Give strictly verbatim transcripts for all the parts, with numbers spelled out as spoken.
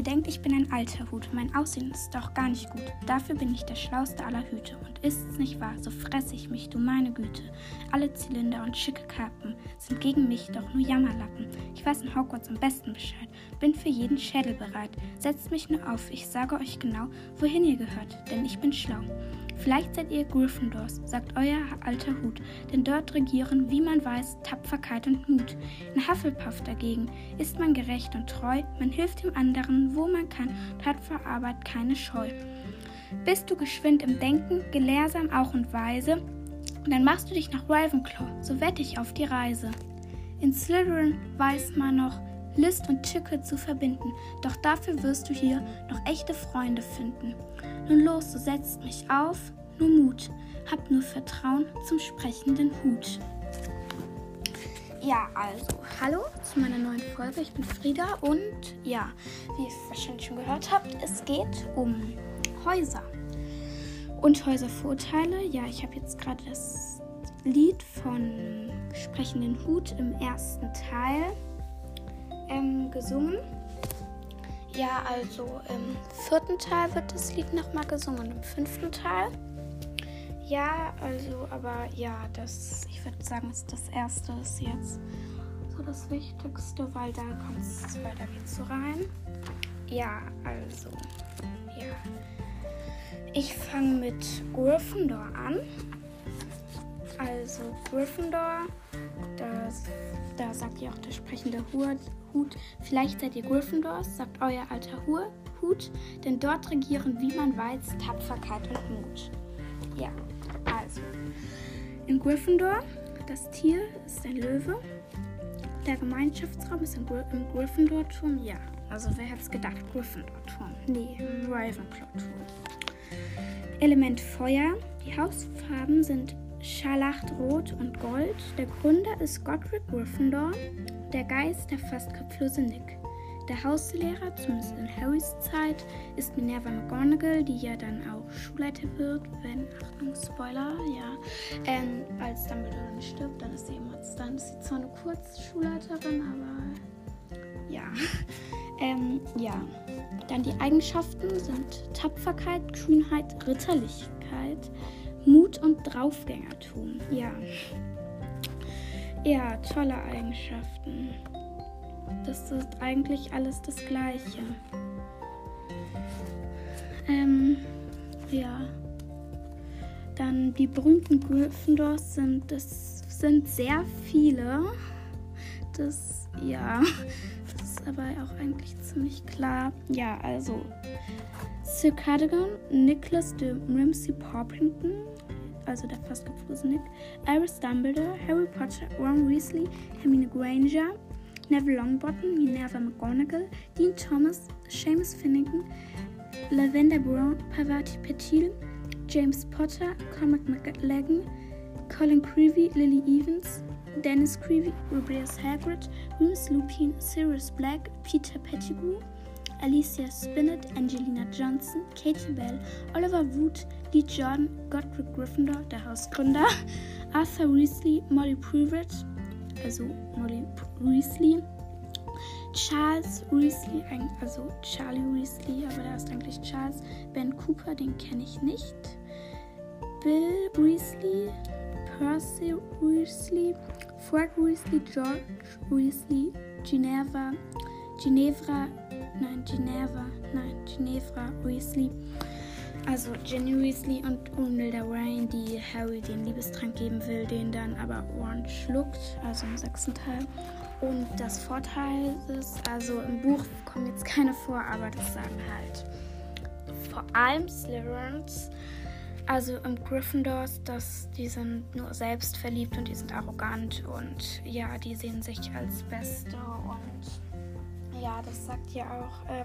Ihr denkt, ich bin ein alter Hut, mein Aussehen ist doch gar nicht gut. Dafür bin ich der schlauste aller Hüte. Und ist's nicht wahr, so fress ich mich, du meine Güte. Alle Zylinder und schicke Kappen sind gegen mich doch nur Jammerlappen. Ich weiß in Hogwarts am besten Bescheid, bin für jeden Schädel bereit. Setzt mich nur auf, ich sage euch genau, wohin ihr gehört, denn ich bin schlau. Vielleicht seid ihr Gryffindors, sagt euer alter Hut, denn dort regieren, wie man weiß, Tapferkeit und Mut. In Hufflepuff dagegen ist man gerecht und treu, man hilft dem anderen, wo man kann, und hat vor Arbeit keine Scheu. Bist du geschwind im Denken, gelehrsam auch und weise, dann machst du dich nach Ravenclaw, so wette ich auf die Reise. In Slytherin weiß man noch, List und Tücke zu verbinden, doch dafür wirst du hier noch echte Freunde finden. Nun los, so setzt mich auf, nur Mut, habt nur Vertrauen zum sprechenden Hut. Ja, also, hallo zu meiner neuen Folge, ich bin Frieda und ja, wie ihr wahrscheinlich schon gehört habt, es geht um Häuser und Häuservorteile. Ja, ich habe jetzt gerade das Lied von Sprechenden Hut im ersten Teil ähm, gesungen. Ja, also im vierten Teil wird das Lied nochmal gesungen, im fünften Teil. Ja, also, aber ja, das, ich würde sagen, ist das erste ist jetzt so das Wichtigste, weil da kommt es, weil da geht's so rein. Ja, also, ja. Ich fange mit Gryffindor an. Also Gryffindor, das, da sagt ja auch der sprechende Hut, Hut, vielleicht seid ihr Gryffindors, sagt euer alter Hut, denn dort regieren, wie man weiß, Tapferkeit und Mut. Ja, also, in Gryffindor, das Tier ist ein Löwe, der Gemeinschaftsraum ist im, Gry- im Gryffindor-Turm, ja, also wer hätte es gedacht, Gryffindor-Turm, nee, im Ravenclaw-Turm. Element Feuer, die Hausfarben sind Scharlachrot und Gold. Der Gründer ist Godric Gryffindor, der Geist der fast kopflose Nick. Der Hauslehrer, zumindest in Harrys Zeit, ist Minerva McGonagall, die ja dann auch Schulleiter wird, wenn, Achtung, Spoiler, ja, ähm, als Dumbledore dann stirbt, dann ist sie immer, dann ist sie zwar nur kurz Schulleiterin, aber ja, ähm, ja. Dann die Eigenschaften sind Tapferkeit, Kühnheit, Ritterlichkeit, Mut und Draufgängertum. Ja. Ja, tolle Eigenschaften. Das ist eigentlich alles das Gleiche. Ähm, ja. Dann die berühmten Gryffindors sind, das sind sehr viele. Das, ja, das ist aber auch eigentlich ziemlich klar. Ja, also Sir Cadogan, Nicholas de Ramsay Porpington, also der fast kopflose Nick, Albus Dumbledore, Harry Potter, Ron Weasley, Hermine Granger, Neville Longbottom, Minerva McGonagall, Dean Thomas, Seamus Finnegan, Lavender Brown, Parvati Patil, James Potter, Cormac McLaggen, Colin Creevey, Lily Evans, Dennis Creevey, Rubeus Hagrid, Remus Lupin, Sirius Black, Peter Pettigrew, Alicia Spinnet, Angelina Johnson, Katie Bell, Oliver Wood, Lee Jordan, Godric Gryffindor, der Hausgründer, Arthur Weasley, Molly Pruitt, also Molly Weasley, Charles Weasley, also Charlie Weasley, aber der ist eigentlich Charles, Ben Cooper, den kenne ich nicht, Bill Weasley, Percy Weasley, Fred Weasley, George Weasley, Ginevra, Ginevra, nein, Ginevra, nein, Ginevra Weasley, also Ginny Weasley und Brunhilde Rain, die Harry den Liebestrank geben will, den dann aber Ron schluckt, also im sechsten Teil. Und das Vorteil ist, also im Buch kommen jetzt keine vor, aber das sagen halt vor allem Slytherins, also im Gryffindors, dass die sind nur selbstverliebt und die sind arrogant und ja, die sehen sich als Beste und ja, das sagt ja auch ähm,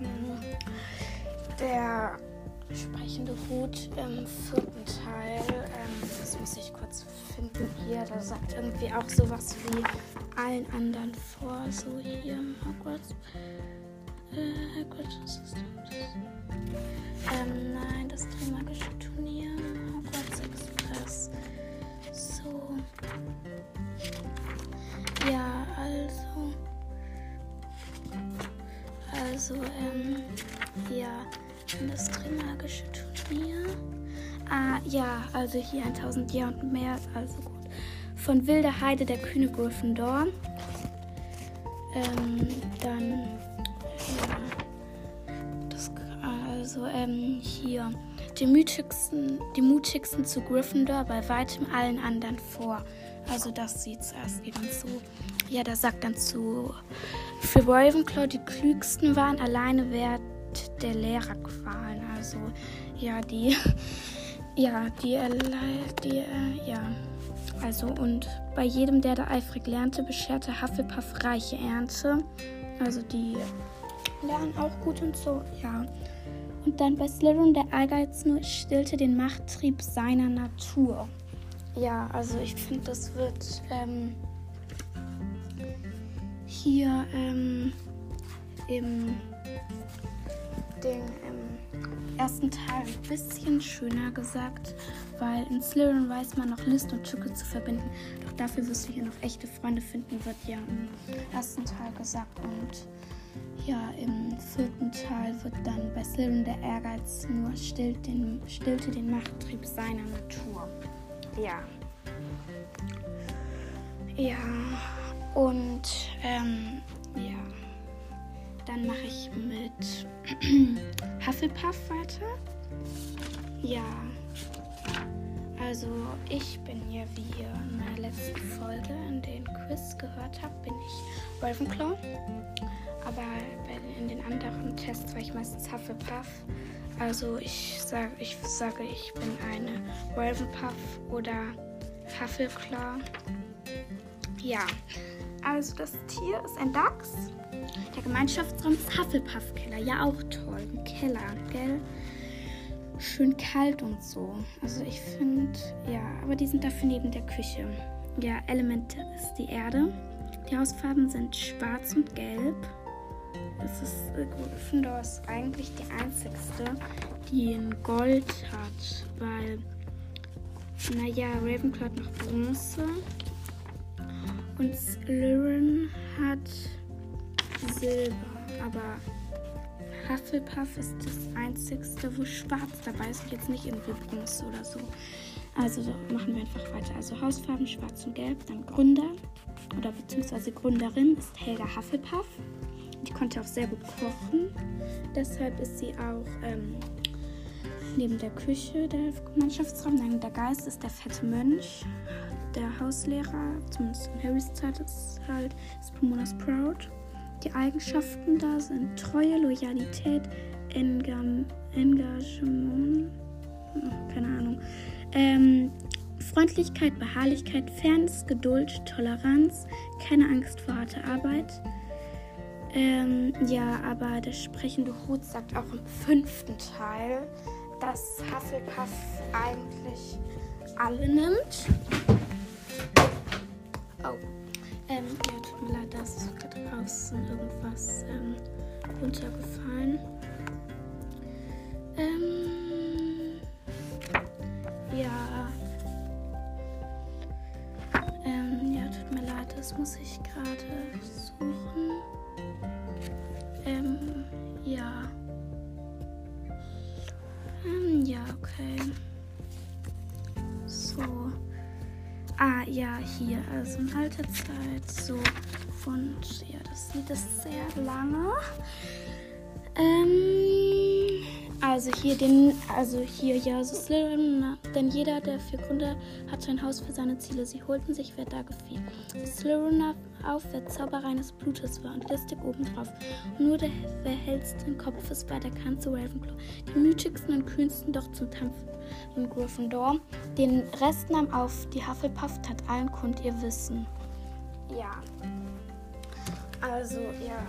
der sprechende Hut im vierten Teil, ähm, das muss ich kurz finden hier, da sagt irgendwie auch sowas wie allen anderen vor, so hier im Hogwarts. Äh, Hogwarts, was ist das? Ähm, nein, das Trimagische Turnier, Hogwarts Express. So. Ja, also. also, ähm, hier Industriemagische Turnier. Ah, ja, also hier tausend Jahre und mehr, also gut. Von Wilder Heide, der kühne Gryffindor. Ähm, dann, ja, das, also, ähm, hier, die mutigsten, die mutigsten zu Gryffindor, bei weitem allen anderen vor. Also das sieht zuerst eben so. Ja, das sagt dann zu, für Ravenclaw die klügsten waren alleine wert der Lehrerqualen. Also, ja, die, ja, die, die, äh, ja, also und bei jedem, der da eifrig lernte, bescherte Hufflepuff reiche Ernte. Also die lernen auch gut und so, ja. Und dann bei Slytherin, der Ehrgeiz nur stillte den Machttrieb seiner Natur. Ja, also ich finde, das wird ähm, hier ähm, im, den, im ersten Teil ein bisschen schöner gesagt, weil in Slytherin weiß man noch List und Tücke zu verbinden. Doch dafür wirst du hier noch echte Freunde finden, wird ja im ersten Teil gesagt. Und ja, im vierten Teil wird dann bei Slytherin der Ehrgeiz nur stillt den, stillte den Machttrieb seiner Natur. Ja. Ja. Und ähm, ja. Dann mache ich mit Hufflepuff weiter. Ja. Also ich bin ja, wie ihr in meiner letzten Folge in den Quiz gehört habt, bin ich Ravenclaw. Aber bei, in den anderen Tests war ich meistens Hufflepuff. Also ich sage, ich sage, ich bin eine Ravenclaw oder Hufflepuff. Ja, also das Tier ist ein Dachs. Der Gemeinschaftsraum ist Hufflepuff-Keller. Ja, auch toll. Ein Keller, gell? Schön kalt und so. Also ich finde, ja, aber die sind dafür neben der Küche. Ja, Elemente ist die Erde. Die Hausfarben sind schwarz und gelb. Das ist, Gryffindor ist eigentlich die einzigste, die in Gold hat, weil, naja, Ravenclaw hat noch Bronze und Slytherin hat Silber, aber Hufflepuff ist das einzigste, wo schwarz dabei ist und jetzt nicht irgendwie Bronze oder so. Also machen wir einfach weiter. Also Hausfarben schwarz und gelb, dann Gründer oder beziehungsweise Gründerin ist Helga Hufflepuff. Die konnte auch sehr gut kochen. Deshalb ist sie auch ähm, neben der Küche der Mannschaftsraum. Dann der Geist ist der fette Mönch. Der Hauslehrer, zumindest in Harrys Zeit, ist halt ist Pomona Sprout. Die Eigenschaften da sind Treue, Loyalität, Engam, Engagement, oh, keine Ahnung, ähm, Freundlichkeit, Beharrlichkeit, Fairness, Geduld, Toleranz, keine Angst vor harter Arbeit. Ähm, ja, aber der sprechende Hut sagt auch im fünften Teil, dass Hufflepuff eigentlich alle nimmt. Oh, ähm, ja, tut mir leid, da ist gerade draußen irgendwas ähm, runtergefallen. Ähm, ja, ähm, ja, tut mir leid, das muss ich gerade suchen. Ähm, ja. Ähm, ja, okay. So. Ah, ja, hier, also in alter Zeit, so. Und ja, das Lied ist sehr lange. Ähm, also hier den, also hier, ja, so Slytherin, denn jeder der vier Gründer hat ein Haus für seine Ziele. Sie holten sich, wer da gefiel. Slytherin auf, wer Zauberer reines Blutes war und listig obendrauf. Und nur der, wer hellsten Kopfes bei der Kant zu Ravenclaw. Die mütigsten und kühnsten doch zum Kampf in Gryffindor. Den Rest nahm auf, die Hufflepuff tat allen kund ihr Wissen. Ja. Also, ja.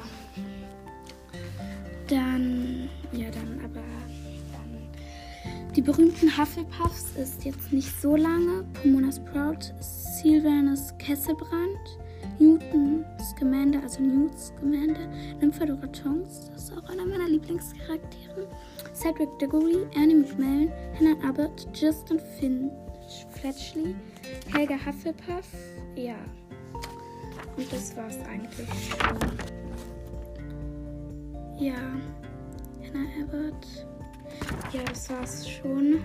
Dann, ja, dann, aber, dann, die berühmten Hufflepuffs ist jetzt nicht so lange. Pomona Sprout, Sylvanus Kesselbrand, Newton Scamander, also Newt Scamander, Nymphadora Tonks, das ist auch einer meiner Lieblingscharaktere, Cedric Diggory, Annie McMillan, Hannah Abbott, Justin Finch Fletchley, Helga Hufflepuff, ja. Und das war's eigentlich schon. ja, Hannah Abbott. Ja, das war's schon.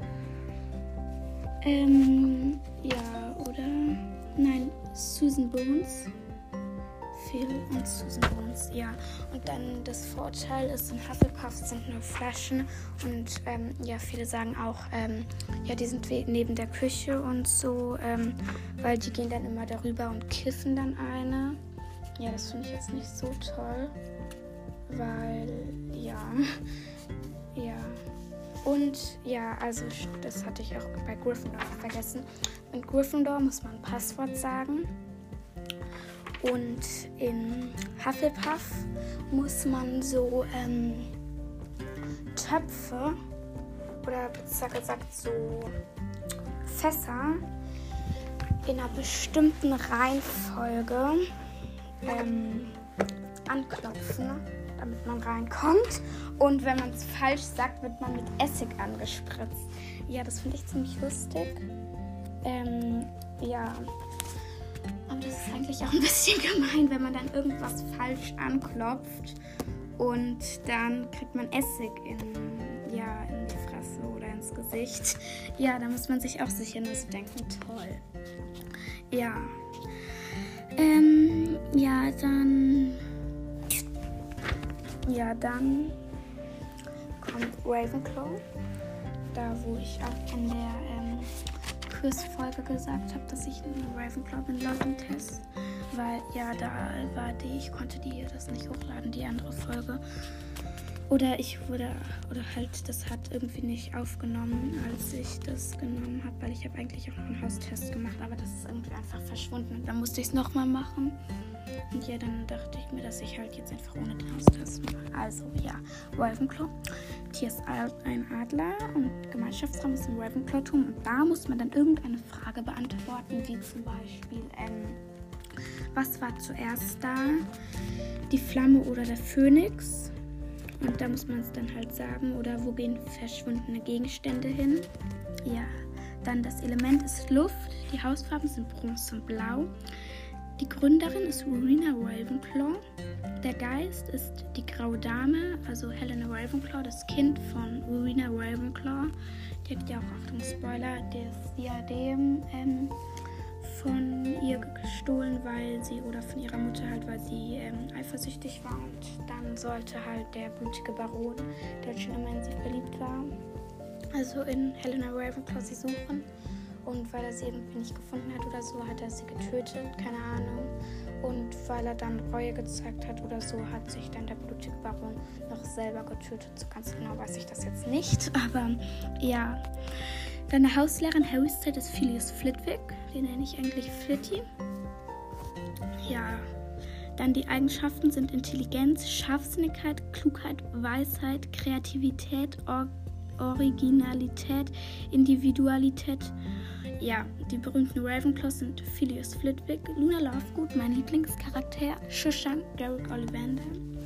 Ähm, ja, oder? Nein, Susan Bones. Phil und Susan Bones, ja. Und dann das Vorurteil ist, in Hufflepuff sind nur Flaschen. Und ähm, ja, viele sagen auch, ähm, ja, die sind neben der Küche und so, ähm, weil die gehen dann immer darüber und kiffen dann eine. Ja, das finde ich jetzt nicht so toll, weil, ja, ja. Und ja, also das hatte ich auch bei Gryffindor vergessen. In Gryffindor muss man ein Passwort sagen. Und in Hufflepuff muss man so ähm, Töpfe oder besser gesagt so Fässer in einer bestimmten Reihenfolge ähm, anklopfen, damit man reinkommt. Und wenn man es falsch sagt, wird man mit Essig angespritzt. Ja, das finde ich ziemlich lustig. Ähm, ja. Und das ist eigentlich auch ein bisschen gemein, wenn man dann irgendwas falsch anklopft und dann kriegt man Essig in, ja, in die Fresse oder ins Gesicht. Ja, da muss man sich auch sicher nur so denken, toll. Ja. Ähm, ja, dann... Ja, dann kommt Ravenclaw. Da, wo ich auch in der ähm, Quiz-Folge gesagt habe, dass ich ein Ravenclaw bin laut dem Test. Weil, ja, da war die, ich konnte die das nicht hochladen, die andere Folge. Oder ich wurde, oder halt, das hat irgendwie nicht aufgenommen, als ich das genommen habe, weil ich habe eigentlich auch noch einen Haustest gemacht, aber das ist irgendwie einfach verschwunden. Und dann musste ich es nochmal machen. Und ja, dann dachte ich mir, dass ich halt jetzt einfach ohne den Haustest mache. Also, ja, Ravenclaw. Tier ist ein Adler und Gemeinschaftsraum ist ein Ravenclaw-Turm. Und da muss man dann irgendeine Frage beantworten, wie zum Beispiel, ähm, was war zuerst da? Die Flamme oder der Phönix? Und da muss man es dann halt sagen. Oder wo gehen verschwundene Gegenstände hin? Ja, dann das Element ist Luft. Die Hausfarben sind Bronze und Blau. Die Gründerin ist Rowena Ravenclaw. Der Geist ist die Graue Dame, also Helena Ravenclaw, das Kind von Rowena Ravenclaw. Die hat ja auch, Achtung, Spoiler, das Diadem ähm, von ihr gestohlen, weil sie, oder von ihrer Mutter halt, weil sie ähm, eifersüchtig war. Und dann sollte halt der blutige Baron, der schon immer in sie verliebt war, also in Helena Ravenclaw sie suchen. Und weil er sie irgendwie nicht gefunden hat oder so, hat er sie getötet, keine Ahnung. Und weil er dann Reue gezeigt hat oder so, hat sich dann der blutige Baron noch selber getötet. So ganz genau weiß ich das jetzt nicht, aber ja. Dann der Hauslehrerin Harrys Zeit ist Filius Flitwick, den nenne ich eigentlich Flitty. Ja. Dann die Eigenschaften sind Intelligenz, Scharfsinnigkeit, Klugheit, Weisheit, Kreativität, Or- Originalität, Individualität. Ja, die berühmten Ravenclaws sind Filius Flitwick, Luna Lovegood, mein Lieblingscharakter, Shushank, Garrick Ollivander.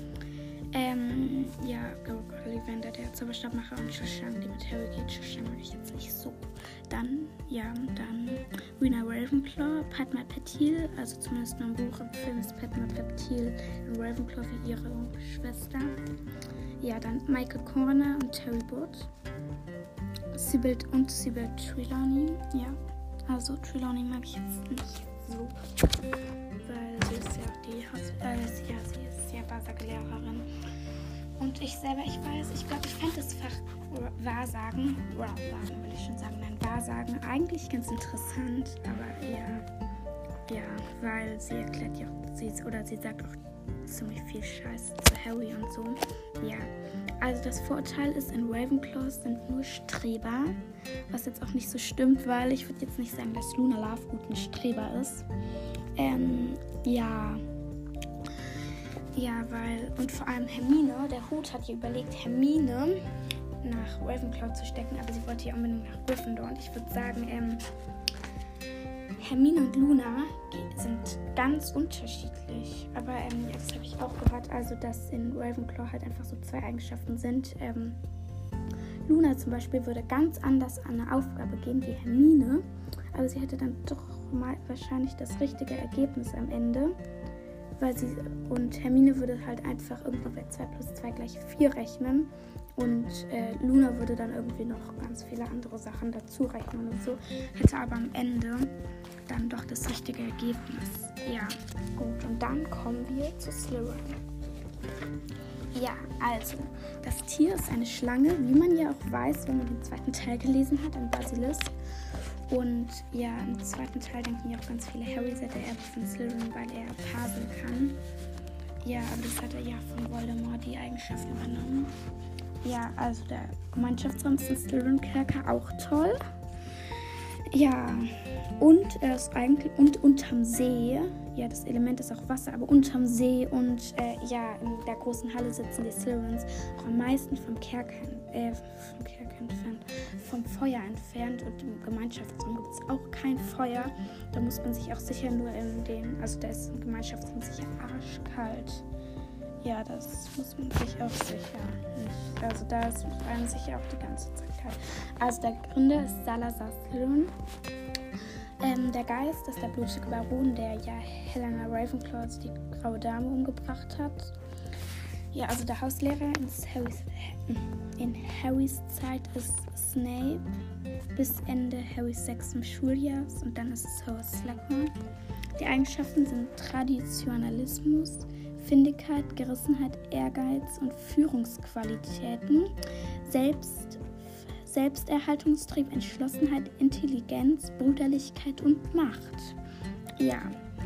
Ähm, ja, Garrick Ollivander, der Zauberstabmacher, und Shushank, die mit Harry geht. Shushank mag ich jetzt nicht so. Dann, ja, dann Rowena Ravenclaw, Padma Patil, also zumindest im Buch, im Film ist Padma Patil Ravenclaw wie ihre Schwester. Ja, dann Michael Corner und Terry Booth. Sybil und Sybil Trelawney, ja. Also Trelawney mag ich jetzt nicht so, weil sie ist ja auch die Haus äh, ja, sie ist ja Wahrsagelehrerin. Und ich selber, ich weiß, ich glaube, ich fände das Fach Wahrsagen, oder Wahrsagen will ich schon sagen, nein, Wahrsagen eigentlich ganz interessant, aber ja, ja, weil sie erklärt ja auch, sie, oder sie sagt auch ziemlich viel Scheiße zu Harry und so, ja. Also das Vorurteil ist, in Ravenclaws sind nur Streber, was jetzt auch nicht so stimmt, weil ich würde jetzt nicht sagen, dass Luna Lovegood ein Streber ist. Ähm, ja. Ja, weil, und vor allem Hermine, der Hut hat ja überlegt, Hermine nach Ravenclaw zu stecken, aber sie wollte ja unbedingt nach Gryffindor. Und ich würde sagen, ähm, Hermine und Luna sind ganz unterschiedlich. Aber ähm, ja, das habe ich auch gehört, also dass in Ravenclaw halt einfach so zwei Eigenschaften sind. Ähm, Luna zum Beispiel würde ganz anders an eine Aufgabe gehen wie Hermine, aber sie hätte dann doch mal wahrscheinlich das richtige Ergebnis am Ende, weil sie, und Hermine würde halt einfach irgendwie bei zwei plus zwei gleich vier rechnen. Und äh, Luna würde dann irgendwie noch ganz viele andere Sachen dazu rechnen und so. Hätte aber am Ende dann doch das richtige Ergebnis. Ja, gut. Und dann kommen wir zu Slytherin. Ja, also, das Tier ist eine Schlange, wie man ja auch weiß, wenn man den zweiten Teil gelesen hat, ein Basilisk. Und ja, im zweiten Teil denken ja auch ganz viele, Harry sei der Erbe von Slytherin, weil er parseln kann. Ja, aber das hat er ja von Voldemort die Eigenschaft übernommen. Ja, also der Gemeinschaftsraum ist in Slytherin-Kerker auch toll. Ja, und er ist eigentlich, und unterm See, ja, das Element ist auch Wasser, aber unterm See und äh, ja, in der großen Halle sitzen die Slytherins auch am meisten vom Kerker, äh, vom Kerker entfernt, vom Feuer entfernt, und im Gemeinschaftsraum gibt es auch kein Feuer. Da muss man sich auch sicher nur in den, also da ist im Gemeinschaftsraum sicher arschkalt. Ja, das muss man sich auch sicher nicht. Also da ist einem sicher auch die ganze Zeit kalt. Also der Gründer ist Salazar Slytherin. Ähm, der Geist ist der blutige Baron, der ja Helena Ravenclaw, also die graue Dame, umgebracht hat. Ja, also der Hauslehrer in Harrys, in Harrys Zeit ist Snape bis Ende Harrys sechsten Schuljahres, und dann ist es Horace Slughorn. Die Eigenschaften sind Traditionalismus, Findigkeit, Gerissenheit, Ehrgeiz und Führungsqualitäten, Selbst, Selbsterhaltungstrieb, Entschlossenheit, Intelligenz, Brüderlichkeit und Macht. Ja,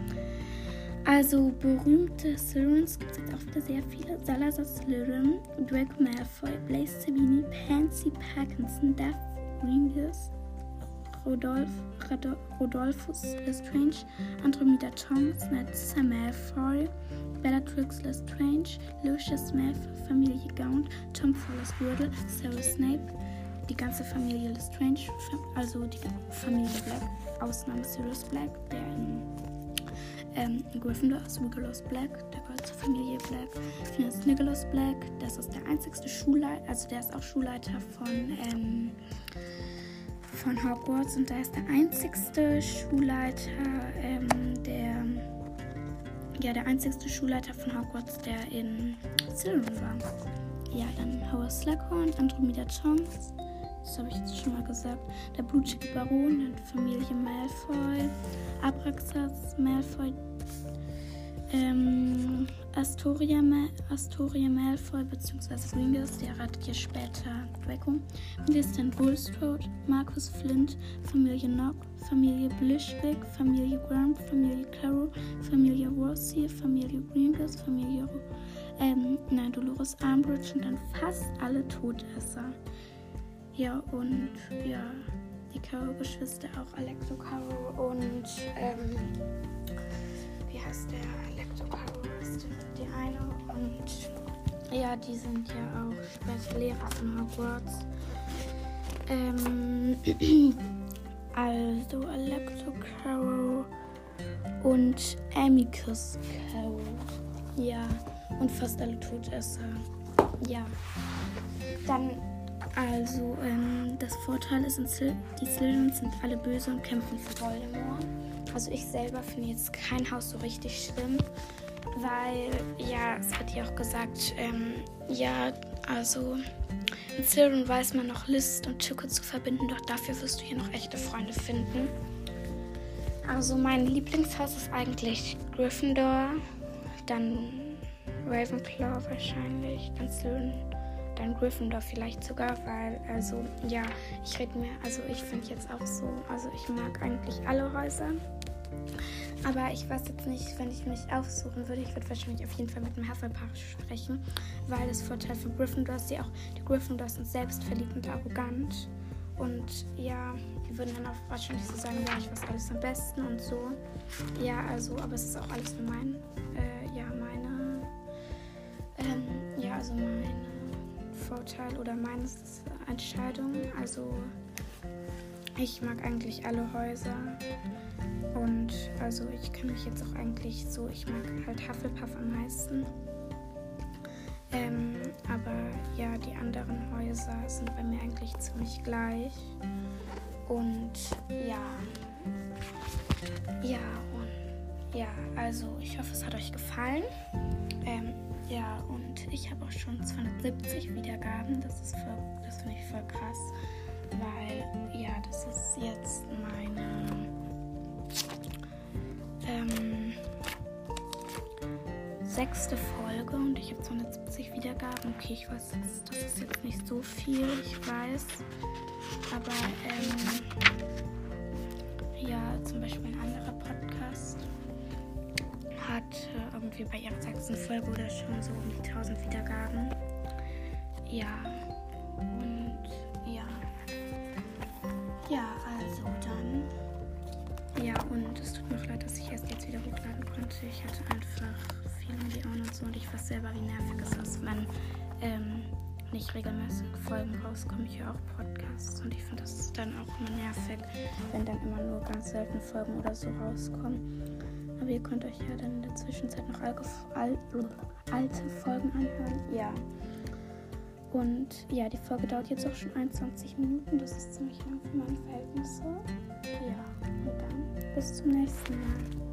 also berühmte Slytherins gibt es jetzt auch wieder sehr viele. Salazar Slytherin, Draco Malfoy, Blaise Zabini, Pansy Parkinson, Death Ringus, Rodolph, Rodolph, Rodolphus Lestrange, Andromeda Tonks, Narcissa Malfoy, Bellatrix Lestrange, Lucius Malfoy, Familie Gaunt, Tom Fowler Riddle, Severus Snape, die ganze Familie Lestrange, also die Familie Black, Ausnahme Sirius Black, der in ähm, Gryffindor ist, Regulus Black, der gehört zur Familie Black, Phineas Nicholas Black, das ist der einzigste Schulleiter, also der ist auch Schulleiter von ähm, von Hogwarts, und da ist der einzigste Schulleiter, ähm, der ja, der einzigste Schulleiter von Hogwarts, der in Slytherin war. Ja, dann Horace Slughorn, Andromeda Tonks, das habe ich jetzt schon mal gesagt, der blutige Baron, dann Familie Malfoy, Abraxas Malfoy, ähm, Astoria, Ma- Astoria Malfoy bzw. Ringus, der heiratet ja später Draco. Millicent Bulstrode, Marcus Flint, Familie Nock, Familie Blishwick, Familie Grump, Familie Claro, Familie Rossi, Familie Ringus, Familie ähm, nein, Dolores Umbridge, und dann fast alle Todesser. Ja, und ja, die Carrow-Geschwister auch Alecto Carrow und ähm, wie heißt der? Alecto Carrow ist die eine, und ja, die sind ja auch später Lehrer von Hogwarts. Ähm, also Alecto Carrow und Amicus Carrow. Ja, und fast alle Todesser. Ja, dann also, ähm, das Vorteil ist, die Slytherins sind alle böse und kämpfen für Voldemort. Also ich selber finde jetzt kein Haus so richtig schlimm, weil, ja, es wird ja auch gesagt, ähm, ja, also in Slytherin weiß man noch List und Tücke zu verbinden, doch dafür wirst du hier noch echte Freunde finden. Also mein Lieblingshaus ist eigentlich Gryffindor, dann Ravenclaw wahrscheinlich, dann Slytherin, dann Gryffindor vielleicht sogar, weil, also, ja, ich rede mir, also ich finde jetzt auch so, also ich mag eigentlich alle Häuser, aber ich weiß jetzt nicht, wenn ich mich aussuchen würde, ich würde wahrscheinlich auf jeden Fall mit dem Hufflepuff sprechen, weil das Vorteil von Gryffindor ist, die auch, die Gryffindors sind selbstverliebt und arrogant, und ja, die würden dann auch wahrscheinlich so sagen, ja, ich weiß alles am besten und so, ja, also, aber es ist auch alles nur mein, äh, ja, meine, ähm, ja, also meine Vorteil oder meine Entscheidung. Also ich mag eigentlich alle Häuser, und also ich kann mich jetzt auch eigentlich so, ich mag halt Hufflepuff am meisten. Ähm, aber ja, die anderen Häuser sind bei mir eigentlich ziemlich gleich. Und ja, ja, und ja, also ich hoffe, es hat euch gefallen. Ähm, ja, und ich habe auch schon zweihundertsiebzig Wiedergaben. Das ist voll, das finde ich voll krass, weil, ja, das ist jetzt meine ähm, sechste Folge und ich habe zweihundertsiebzig Wiedergaben. Okay, ich weiß, das ist jetzt nicht so viel, ich weiß. Aber, ähm, ja, zum Beispiel ein anderer Podcast hat äh, irgendwie bei ihrer sechsten Folge oder schon so um die tausend Wiedergaben. Ja, und ja. Ja, also dann. Ja, und es tut mir auch leid, dass ich erst jetzt wieder hochladen konnte. Ich hatte einfach viel um die Ohren und so und ich weiß selber, wie nervig es ist, wenn ähm, nicht regelmäßig Folgen rauskommen. Ich höre auch Podcasts und ich finde das dann auch immer nervig, wenn dann immer nur ganz selten Folgen oder so rauskommen. Aber ihr könnt euch ja dann in der Zwischenzeit noch al- al- alte Folgen anhören. Ja. Und ja, die Folge dauert jetzt auch schon einundzwanzig Minuten. Das ist ziemlich lang für meine Verhältnisse. Ja, und dann bis zum nächsten Mal.